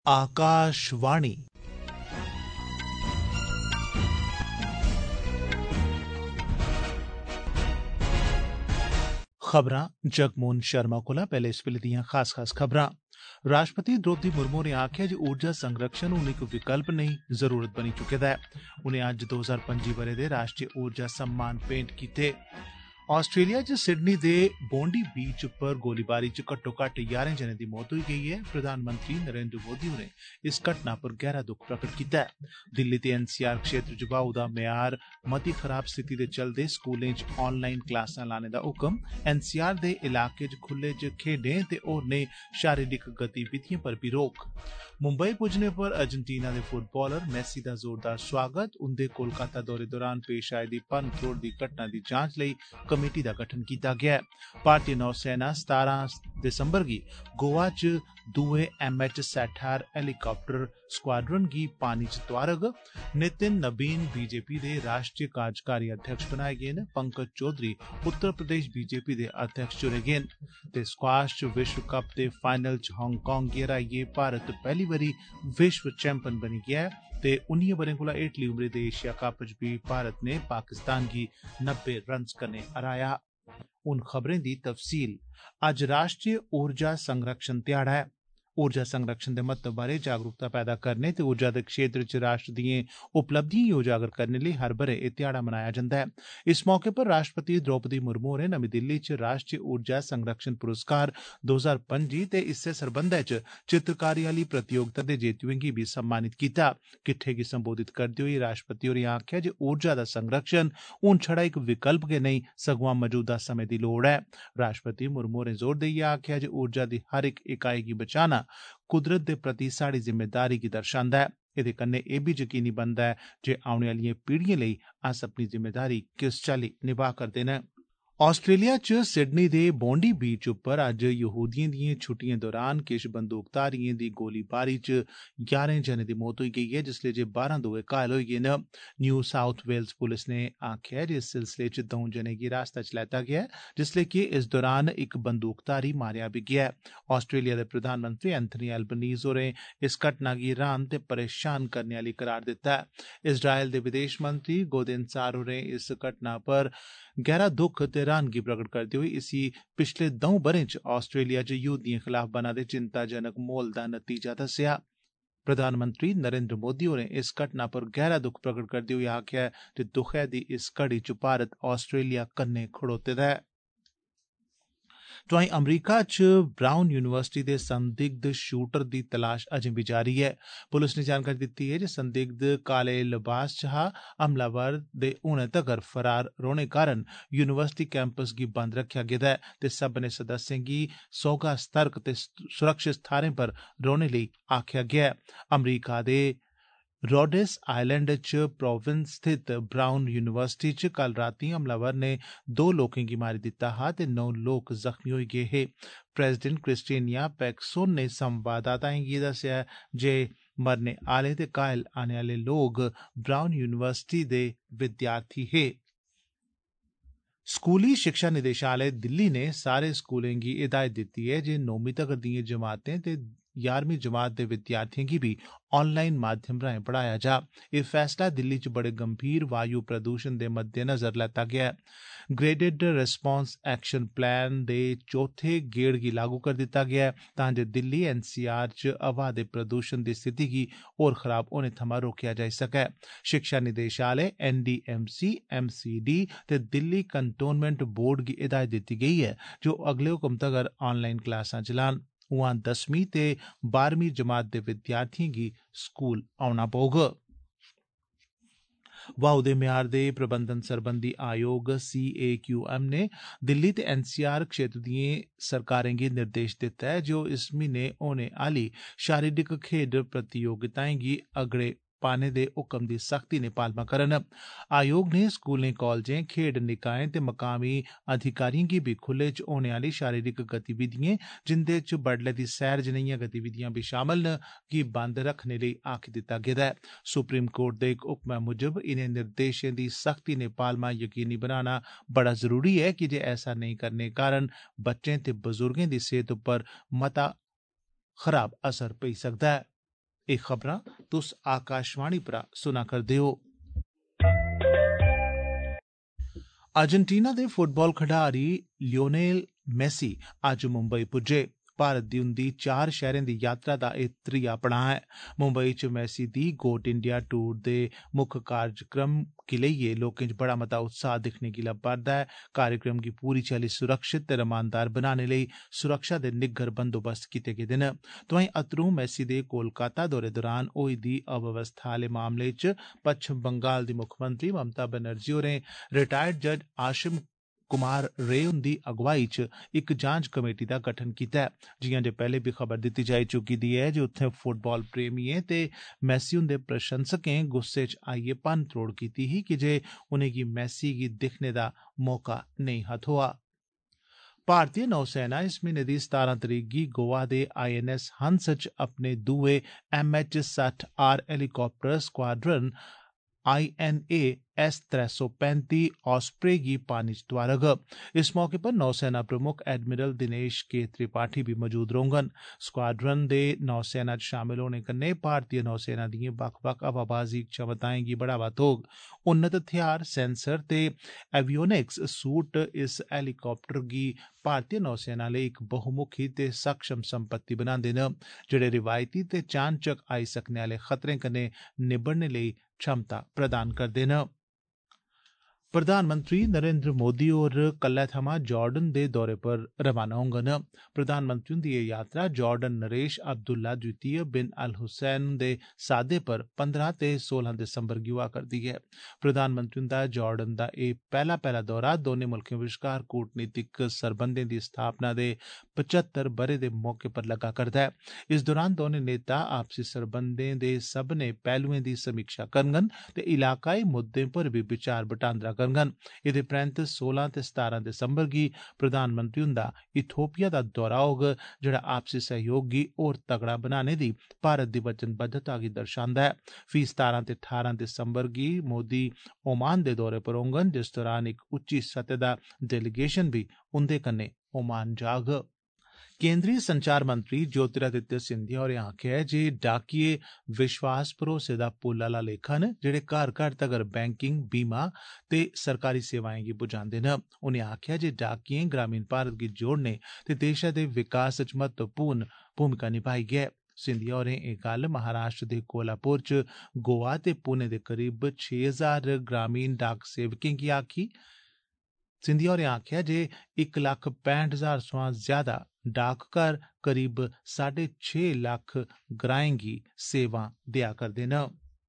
आकाशवाणी खबरां जगमोहन शर्मा कोला पैहले इस वेले दियां खास खबरां। राष्ट्रपति द्रौपदी मुर्मू होरें आखेआ जे ऊर्जा संरक्षण हून इक विकल्प नेई जरूरत बनी चुके दा ऐ। उनें अज्ज 2025 ब'रे दे राष्ट्रीय ऊर्जा सम्मान भेंट कीते। आस्ट्रेलिया च सिडनी दे बोंडी बीच पर गोलीबारी च घट्टो-घट्ट 11 जनें दी मौत होई गेई ऐ। प्रधानमंत्री नरेंद्र मोदी होरें इस घटना पर गैहरा दुख प्रगट कीता ऐ। दिल्ली ते एनसीआर क्षेत्र च ब्हाऊ दा म्यार मती खराब स्थिति दे चलदे स्कूलें च ऑनलाइन क्लासां लाने दा हुक्म। एनसीआर दे इलाके च खुले च खेड्डें ते होरनें शारीरिक गतिविधिएं पर बी रोक। मुंबई पुज्जने पर अर्जेंटीना दे फुटबालर मेसी दा जोरदार स्वागत। उंदे कोलकाता दौरे दौरान पेश आई दी भन्न-त्रोड़ दी घटना दी जांच लेई कमेटी दा गठन कीता गेआ ऐ। भारतीय नौसेना 17 दिसंबर गी गोवा च दुए एमएच सैठार हेलीकाप्टर स्क्वाड्रन गी पानी च तोआरग। नितिन नबीन बीजेपी दे राष्ट्रीय कार्यकारी अध्यक्ष बनाए गे न। पंकज चौधरी उत्तर प्रदेश बीजेपी दे अध्यक्ष चुने गे न। ते स्क्वाश च विश्व कप दे फाइनल च हांगकांग गी हराइयै भारत पैहली बारी विश्व चैंपियन बनी गेआ ऐ। ते 19 ब'रें कोला हेठली उमरी दे एशिया कप च बी भारत ने पाकिस्तान गी 90 रन्स कन्नै हराया। हुन खबरें दी तफसील। अज्ज राष्ट्रीय ऊर्जा संरक्षण ध्याड़ा ऐ। ऊर्जा संरक्षण दे महत्व बारै जागरूकता पैदा करने ते ऊर्जा दे क्षेत्र च राष्ट्र दिएं उपलब्धिएं गी उजागर करने लेई हर ब'रे एह् ध्याड़ा मनाया जंदा ऐ। इस मौके पर राष्ट्रपति द्रौपदी मुर्मू होरें नमीं दिल्ली च राष्ट्रीय ऊर्जा संरक्षण पुरस्कार 2025 ते इस्सै सरबंधै च चित्रकारी आली प्रतियोगिता दे जेतुएं गी बी सम्मानित कीता। किट्ठे गी संबोधित करदे होई राष्ट्रपति होरें आखेआ जे ऊर्जा दा संरक्षण हून छड़ा इक विकल्प गै नेई सगुआं मजूदा समें दी लोड़ ऐ। राष्ट्रपति मुर्मू होरें जोर देइयै आखेआ जे ऊर्जा दी हर इक इकाई गी बचाना कुदरत दे प्रति साढ़ी जिम्मेदारी गी दर्शांदा ऐ। एह्दे कन्नै एह् बी यकीनी बनदा ऐ जे औने आलियें पीढ़ियें लेई अस अपनी जिम्मेदारी किस चाल्ली निभा करदे न। आस्ट्रेलिया च सिडनी दे बोंडी बीच उप्पर अज्ज यहूदियें दिएं छुट्टिएं दौरान किश बंदूकधारिएं दी गोलीबारी च 11 जनें दी मौत होई गेई ऐ, जिसलै जे 12 दुए घायल होई गे न। न्यू साउथ वेल्स पुलस ने आखेआ जे इस सिलसिले च 2 जनें गी हिरासत च लैता गेआ ऐ, जिसलै कि इस दौरान इक बंदूकधारी मारेआ बी गेआ ऐ। आस्ट्रेलिया दे प्रधानमंत्री एंथनी एल्बनीज होरें इस घटना गी हैरान ते परेशान करने आली करार दित्ता ऐ। इजरायल दे विदेश मंत्री गोदेन सार होरें इस घटना पर गैहरा दुख ते हैरानगी प्रगट करदे होई इसी पिछले 2 ब'रें च आस्ट्रेलिया च यहूदियें खलाफ बना दे चिंताजनक माहौल दा नतीजा दस्सेआ। प्रधानमंत्री नरेंद्र मोदी होरें इस घटना पर गैहरा दुख प्रगट करदे होई आखेआ जे दुखै दी इस घड़ी च भारत आस्ट्रेलिया कन्नै खड़ोते दा ऐ। तोआईं अमरीका च ब्राउन यूनिवर्सिटी दे संदिग्ध शूटर दी तलाश अजें बी जारी ऐ। पुलस ने जानकारी दित्ती ऐ जे संदिग्ध काले लबास च हा। हमलावर दे हुनै तगर फरार रौह्ने कारण यूनिवर्सिटी कैंपस गी बंद रखेआ गेदा ऐ ते सब्भनें सदस्यें गी सौह्गा सतर्क ते सुरक्षित थाह्रें पर रौह्ने लेई आखेआ गेआ ऐ। अमरीका दे रोडेस आइलैंड च प्रोविंस स्थित ब्राउन यूनिवर्सिटी च कल रातीं हमलावर ने 2 लोकें गी मारी दित्ता हा ते 9 लोक जख्मी होई गे हे। प्रेसिडेंट क्रिस्टीनिया पैक्सोन ने संवाददाताएं गी दस्सेआ जे मरने आले ते घायल आने आले लोक ब्राउन यूनिवर्सिटी दे विद्यार्थी हे। स्कूली शिक्षा निदेशालय दिल्ली ने सारे स्कूलें गी हिदायत दित्ती ऐ जे 9वीं तगर दिएं जमातें ते 11वीं जमात दे विद्यार्थिएं गी बी ऑनलाइन माध्यम राएं पढ़ाया जा। एह् फैसला दिल्ली च बड़े गंभीर वायु प्रदूषण दे मद्देनजर लैता गेआ ऐ। ग्रेडेड रिस्पांस एक्शन प्लान दे चौथे गेड़ गी लागू करी दित्ता गेआ ऐ तां जे दिल्ली एनसीआर च हवा दे प्रदूषण दी स्थिति गी होर खराब होने थमां रोकेआ जाई सकै। शिक्षा निदेशालय एनडीएमसी एमसीडी ते दिल्ली कंटोनमेंट बोर्ड गी हिदायत दित्ती गेई ऐ जे ओह् अगले हुकम तगर ऑनलाइन क्लासां चलान। उआं 10वीं ते 12वीं जमात दे विद्यार्थिएं गी स्कूल औना पौग। वायु दे म्यार दे प्रबंधन सरबंधी आयोग CAQM ने दिल्ली ते एनसीआर क्षेत्र दिएं सरकारें गी निर्देश दित्ता ऐ जे ओह् इस म्हीने होने आली शारीरिक खेड्ड प्रतियोगिताएं गी अगड़े पाने दे हुक्म दी सख्ती ने पालमा करन। आयोग ने स्कूलें कालजें खेड्ड निकाएं ते मकामी अधिकारिएं गी बी खुले च होने आली शारीरिक गतिविधिएं जिंदे च बडलै दी सैर जनेहियां गतिविधियां बी शामल न गी बंद रखने लेई आखी दित्ता गेदा ऐ। सुप्रीम कोर्ट दे इक हुक्मै मुजब इनें निर्देशें दी सख्ती ने पालमा यकीनी बनाना बड़ा जरूरी ऐ की जे ऐसा नेईं करने कारण बच्चें ते बजुर्गें दी सेहत उप्पर मता खराब असर पेई सकदा ऐ। एह् खबरां तुस आकाशवाणी परा सुना करदे हो। अर्जेंटीना दे फुटबाल खडारी लियोनेल मेसी अज्ज मुंबई पुज्जे। भारत दी उंदी 4 शैहरें दी यात्रा दा एह् त्रीया पड़ां ऐ। मुंबई च मेसी दी गोट इंडिया टूर दे मुक्ख कार्यक्रम गी लेइयै लोकें च बड़ा मता उत्साह दिक्खने गी लब्बा'रदा ऐ। कार्यक्रम गी पूरी चाल्ली सुरक्षित ते रमानदार बनाने लेई सुरक्षा दे निग्गर बंदोबस्त कीते गेदे न। तोआईं अतरू मेसी दे कोलकाता दौरे दौरान होई दी अव्यवस्था आले मामले च पच्छम बंगाल दी मुक्खमंत्री ममता बनर्जी होरें रिटायर्ड जज आशिम कुमार रे हुंदी अगुवाई च इक जांच कमेटी दा गठन कीता ऐ। जियां जे पैहले बी खबर दित्ती जाई चुकी दी ऐ जे उत्थें फुटबाल प्रेमिएं ते मैसी हुंदे प्रशंसकें गुस्से च आइयै भन्न त्रोड़ कीती ही कि जे उनेंगी मैसी गी दिक्खने दा मौका नेईं हा थ्होआ। भारतीय नौसेना इस म्हीने दी 17 तरीक गी गोवा दे INS हंस च अपने दुए MH-60R helicopter squadron INA S-335 osprey गी पानी च तोआरग। इस मौके पर नौसेना प्रमुख एडमिरल दिनेश के त्रिपाठी बी मौजूद रौह्ङन। स्क्वाड्रन दे नौसेना च शामल होने कन्नै भारतीय नौसेना दिएं बक्ख-बक्ख हवाबाजी क्षमताएं गी बढ़ावा थ्होग। उन्नत हथियार, सेंसर ते एवियोनिक्स सूट इस हेलीकाप्टर गी भारतीय नौसेना लेई इक बहुमुखी ते सक्षम संपत्ति बनांदे न, जेह्ड़े रिवायती ते चानचक आई सकने आले खतरें कन्नै निबड़ने लेई क्षमता प्रदान करदे न। प्रधानमंत्री नरेंद्र मोदी होर कल्लै थमां जार्डन दे दौरे पर रवाना होंगन। प्रधानमंत्री हुंदी एह् यात्रा जार्डन नरेश अब्दुल्ला द्वितीय बिन अल हुसैन हुंदे सादे पर 15 ते 16 दिसंबर गी होआ करदी ऐ। प्रधानमंत्री हुंदा जार्डन दा एह् पैहला दौरा दौनें मुल्खें विश्कार कूटनीतिक सरबंधें दी स्थापना दे 75 ब'रे दे मौके पर लग्गा करदा ऐ। इस दौरान दौनें नेता आपसी सरबंधें दे सब्भनें पैहलुएं दी समीक्षा करङन ते इलाकाई मुद्दें पर बी विचार बटांदरा करङन। एह्दे परैंत 16 ते 17 दिसंबर गी प्रधानमंत्री हुंदा इथोपिया दा दौरा होग, जेह्ड़ा आपसी सहयोग गी होर तगड़ा बनाने दी भारत दी वचनबद्धता गी दर्शांदा ऐ। फ्ही 17 ते 18 दिसंबर गी मोदी ओमान दे दौरे पर होङन, जिस दौरान इक उच्ची सतह दा डेलीगेशन बी उंदे कन्नै ओमान जाग। केंद्रीय संचार मंत्री ज्योतिरादित्य सिंधिया होरें आखेआ ऐ जे डाकिए विश्वास भरोसे दा पुल्ल आला लेखा न, जेह्ड़े घर घर तगर बैंकिंग, बीमा ते सरकारी सेवाएं गी पुजांदे न। उनें आखेआ जे डाकिएं ग्रामीण भारत गी जोड़ने ते देशै दे विकास च महत्वपूर्ण भूमिका निभाई ऐ। सिंधिया होरें एह् गल्ल महाराष्ट्र दे कोल्हापुर च गोवा ते पुणे दे करीब 6000 ग्रामीण डाक सेवकें गी आखी। सिंधिया होरें आखेआ जे 1,65,000 सोयां ज्यादा डाकघर करीब 6.5 लक्ख ग्राएं गी सेवां देआ करदे न।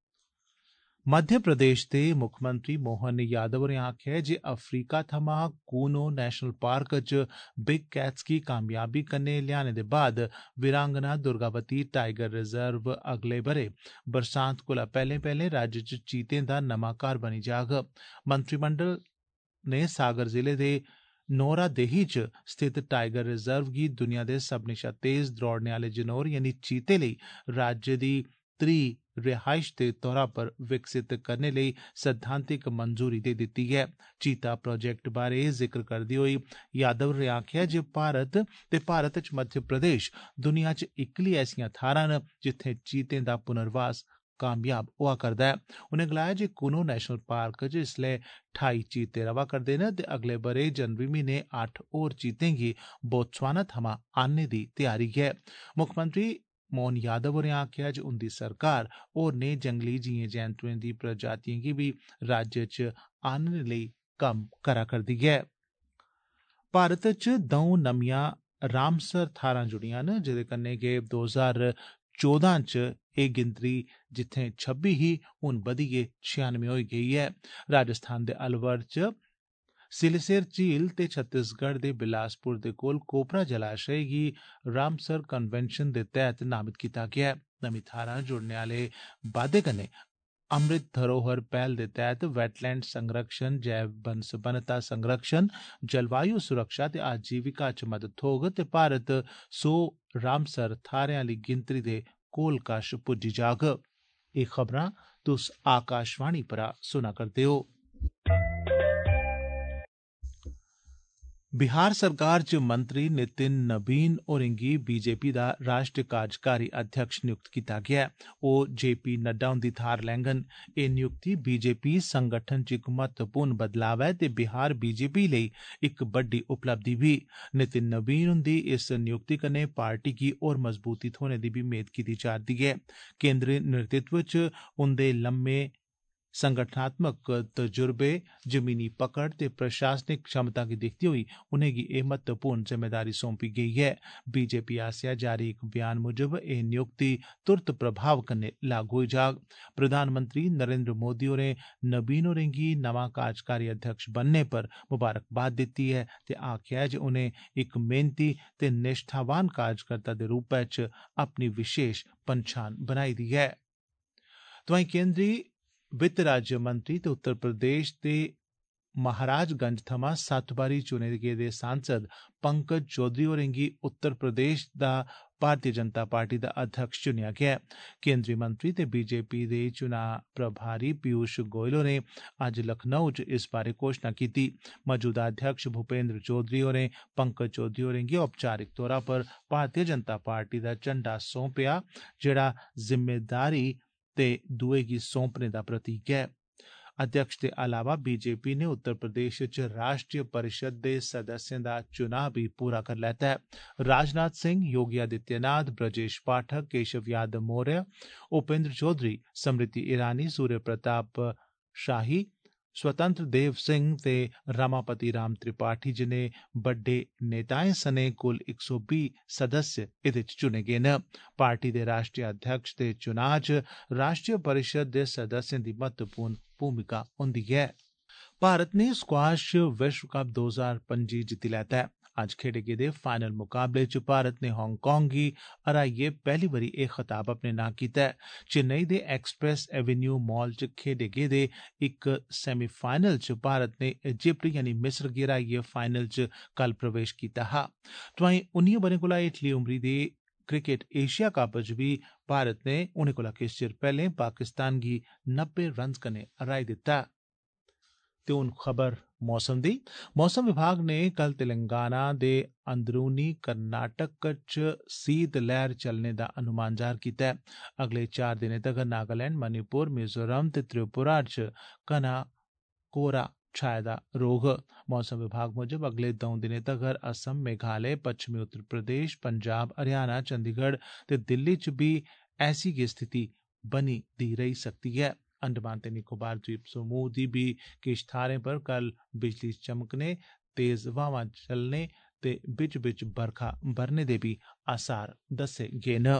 मध्य प्रदेश दे मुक्खमंत्री मोहन यादव होरें आखेआ जे अफ्रीका थमां कूनो नेशनल पार्क च बिग कैट्स गी कामयाबी कन्नै लेआने दे बाद वीरांगना दुर्गावती टाइगर रिजर्व अगले ब'रे बरसांत कोला पैह्ले राज्य च चीतें दा नमां घर बनी जाग। मंत्रिमंडल ने सागर जिले दे नोरा देही च स्थित टाइगर रिजर्व गी दुनिया दे सब्भनें शा तेज दौड़ने आले जनौर यानी चीते लेई राज्य दी त्री रिहाइश दे तौरा पर विकसित करने लेई सैद्धांतिक मंजूरी देई दित्ती ऐ। चीता प्रोजेक्ट बारै जिक्र करदे होई यादव होरें आखेआ जे भारत च मध्य प्रदेश दुनिया च इक्कली ऐसियां थाहरां न जित्थें चीतें दा पुनर्वास कामयाब होआ करदा ऐ। उनें गलाया जे कूनो नेशनल पार्क च इसलै 28 चीते रवा करदे न ते अगले ब'रे जनवरी म्हीने 8 होर चीतें गी बोत्सवाना थमां आनने दी तैयारी ऐ। मुक्खमंत्री मोहन यादव होरें आखेआ जे उंदी सरकार होरनें जंगली जीएं जैंतुएं दी प्रजातिएं गी बी राज्य च आनने लेई कम्म करा करदी ऐ। भारत च द'ऊं नमियां रामसर थाहरां जुड़ियां न, जेह्दे कन्नै गै 2014 च एह् गिनतरी जित्थें 26 ही हून बधियै 96 होई गेई ऐ। राजस्थान दे अलवर च सिलसेर झील ते छत्तीसगढ़ दे बिलासपुर दे कोल कोपरा जलाशय गी रामसर कन्वेंशन दे तैह्त नामित कीता गेआ ऐ। नमीं थाहरां जुड़ने आले बाद्दे कन्नै अमृत धरोहर पैह्ल दे तैह्त वेटलैंड संरक्षण, जैव बन्नसबनता संरक्षण, जलवायु सुरक्षा ते आजीविका च मदद थ्होग ते भारत 100 रामसर थाह्रें आली गिनतरी दे कोल कश पुज्जी जाग। एह् खबरां तुस आकाशवाणी परा सुना करदे हो। बिहार सरकार च मंत्री नितिन नबीन होरें गी बीजेपी दा राष्ट्रीय कार्यकारी अध्यक्ष नियुक्त कीता गेआ ऐ। ओह् जेपी नड्डा हुंदी थाह्र लैंगन। एह् नियुक्ति बीजेपी संगठन च इक महत्वपूर्ण बदलाव ऐ ते बिहार बीजेपी लेई इक बड्डी उपलब्धि बी। नितिन नबीन हुंदी इस नियुक्ति कन्नै पार्टी गी होर मजबूती थ्होने दी बी मेद कीती जा'रदी ऐ। केंद्री नेतृत्व च उंदे लम्मे संगठनात्मक तजुर्बे, जमीनी पकड़ ते प्रशासनिक क्षमता गी दिखदे होई उनेंगी एह् महत्वपूर्ण जिम्मेदारी सौंपी गेई ऐ। बीजेपी आसेआ जारी इक बयान मुजब एह् नियुक्ति तुरत प्रभाव कन्नै लागू होई जाग। प्रधानमंत्री नरेंद्र मोदी होरें नबीन होरें गी नमां कार्यकारी अध्यक्ष बनने पर मुबारकबाद दित्ती ऐ ते आखेआ ऐ जे उनें इक मेहनती ते निष्ठावान कार्यकर्ता दे रूपै च अपनी विशेष पन्छान बनाई दी ऐ। तोआईं केंद्री वित्त राज्य मंत्री ते उत्तर प्रदेश दे महाराजगंज थमां 7 बारी चुने गेदे सांसद पंकज चौधरी होरें गी उत्तर प्रदेश दा भारतीय जनता पार्टी दा अध्यक्ष चुनेआ गेआ ऐ। केंद्री मंत्री ते बीजेपी दे चुनां प्रभारी पीयूष गोयल होरें अज्ज लखनऊ च इस बारै घोषणा कीती। मौजूदा अध्यक्ष भूपेंद्र चौधरी होरें पंकज चौधरी होरें गी औपचारिक तौरा पर भारतीय जनता पार्टी दा झंडा सौंपेआ, जेह्ड़ा जिम्मेदारी ते दुए गी सौंपने दा प्रतीक ऐ। अध्यक्ष दे अलावा बीजेपी ने उत्तर प्रदेश च राष्ट्रीय परिषद दे सदस्यें दा चुनां बी पूरा करी लैता ऐ। राजनाथ सिंह, योगी आदित्यनाथ, ब्रजेश पाठक, केशव यादव मौर्य, उपेंद्र चौधरी, स्मृति ईरानी, सूर्य प्रताप शाही, स्वतंत्र देव सिंह ते रमापति राम त्रिपाठी जनेह् बड्डे नेताएं सने कुल 120 सदस्य एह्दे च चुने गे न। पार्टी दे राष्ट्रीय अध्यक्ष दे चुनां च राष्ट्रीय परिषद दे सदस्यें दी महत्वपूर्ण भूमिका होंदी ऐ। भारत ने स्क्वाश विश्व कप 2025 जित्ती लैता ऐ। अज्ज खेडे गेदे फाइनल मुकाबले च भारत ने हांगकांग गी हराइयै पैह्ली बारी एह् खताब अपने नां कीता ऐ। चेन्नई दे एक्सप्रेस एवेन्यू मॉल च खेडे गेदे इक सेमीफाइनल च भारत ने इजिप्ट यानी मिस्र गी हराइयै फाइनल च कल प्रवेश कीता हा। तोआईं 19 ब'रें कोला हेठली उमरी दे क्रिकेट एशिया कप च बी भारत ने उनें कोला किश चिर पैह्लें पाकिस्तान गी 90 रन्स कन्नै हराई दित्ता। ते हून खबर मौसम दी। मौसम विभाग ने कल तेलंगाना दे अंदरूनी कर्नाटक च सीत लैह्र चलने दा अनुमान जाह्र कीता ऐ। अगले 4 दिनें तगर नागालैंड, मणिपुर, मिजोरम ते त्रिपुरा च घना कोहरा छाए दा रौह्ग। मौसम विभाग मुजब अगले 2 दिनें तगर असम, मेघालय, पच्छमी उत्तर प्रदेश, पंजाब, हरियाणा, चंडीगढ़ ते दिल्ली च बी ऐसी गै स्थिति बनी दी रेही सकदी ऐ। अंडमान ते निकोबार द्वीप समूह दी बी किश थाह्रें पर कल बिजली चमकने, तेज हवावां चलने ते बिच बिच बरखा बरने दे बी आसार दस्से गे न।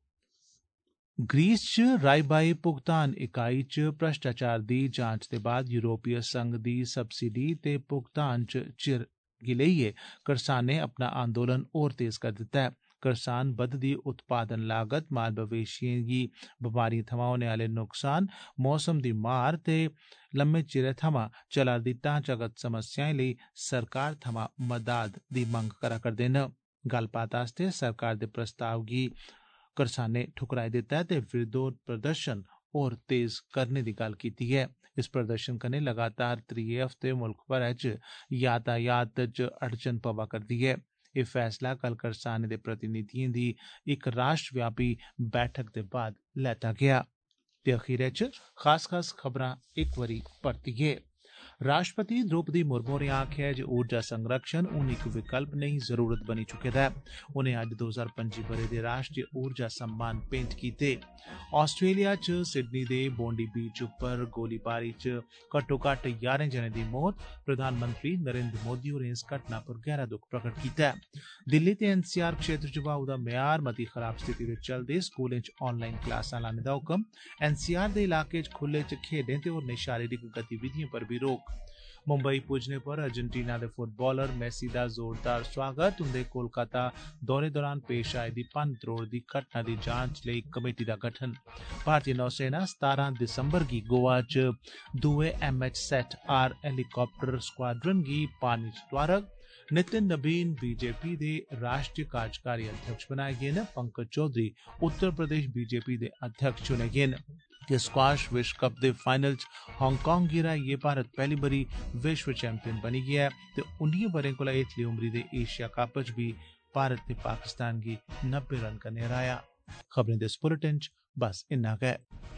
ग्रीस च राई-बाई भुगतान इकाई च भ्रष्टाचार दी जांच दे बाद यूरोपीय संघ दी सब्सिडी ते भुगतान च चिर गी लेइयै करसानें अपना आंदोलन होर तेज कर दित्ता ऐ। करसान बधदी उत्पादन लागत, माल मवेशियें गी बमारियें थमां होने आह्ले नुकसान, मौसम दी मार ते लम्मे चिरै थमां चला'रदी ढांचागत समस्याएं लेई सरकार थमां मदाद दी मंग करा करदे न। गल्लबात आस्तै सरकार दे प्रस्ताव गी करसानें ठुकराई दित्ता ऐ ते विरोध प्रदर्शन होर तेज करने दी गल्ल कीती ऐ। इस प्रदर्शन कन्नै लगातार त्रिये हफ्ते मुल्ख भरै च यातायात च अड़चन पवा करदी ऐ। एह् फैसला कल करसानें दे प्रतिनिधिएं दी इक राष्ट्रव्यापी बैठक दे बाद लैता गेआ। ते अखीरै च खास खबरां इक बारी परतियै। राष्ट्रपति द्रौपदी मुर्मू होरें आखेआ ऐ जे ऊर्जा संरक्षण हून इक विकल्प नेईं जरूरत बनी चुके दा ऐ। उनें अज्ज 2025 ब'रे दे राष्ट्रीय ऊर्जा सम्मान भेंट कीते। आस्ट्रेलिया च सिडनी दे बोंडी बीच उप्पर गोलीबारी च घट्टोघट्ट 11 जनें दी मौत। प्रधानमंत्री नरेंद्र मोदी होरें इस घटना पर गैह्रा दुख प्रगट कीता ऐ। दिल्ली ते एनसीआर क्षेत्र च ब्हाऊ दा म्यार मती खराब स्थिति दे चलदे स्कूलें च ऑनलाइन क्लासां लाने दा हुकम। एनसीआर दे इलाके च खुल्ले च खेड्डें ते होरनें शारीरिक गतिविधिएं पर बी रोक। मुंबई पुज्जने पर अर्जेंटीना दे फुटबालर मेसी दा जोरदार स्वागत। उंदे कोलकाता दौरे दौरान पेश आई दी भन्न त्रोड़ दी घटना दी जांच लेई कमेटी दा गठन। भारतीय नौसेना 17 दिसंबर गी गोवा च दुए MH-7R हेलीकाप्टर स्क्वाड्रन गी पानी च तोआरग। नितिन नबीन बीजेपी दे राष्ट्रीय कार्यकारी अध्यक्ष बनाए गे न। पंकज चौधरी उत्तर प्रदेश बीजेपी दे अध्यक्ष चुने गे न। कि स्क्वाश विश्व कप दे फाइनल च हांगकांग गी हराइयै भारत पैहली बारी विश्व चैंपियन बनी गेआ ऐ ते 19 ब'रें कोला हेठली उमरी दे एशिया कप च बी भारत ने पाकिस्तान गी 90 रन कन्नै हराया। खबरें दे इस बुलेटिन च बस इन्ना गै।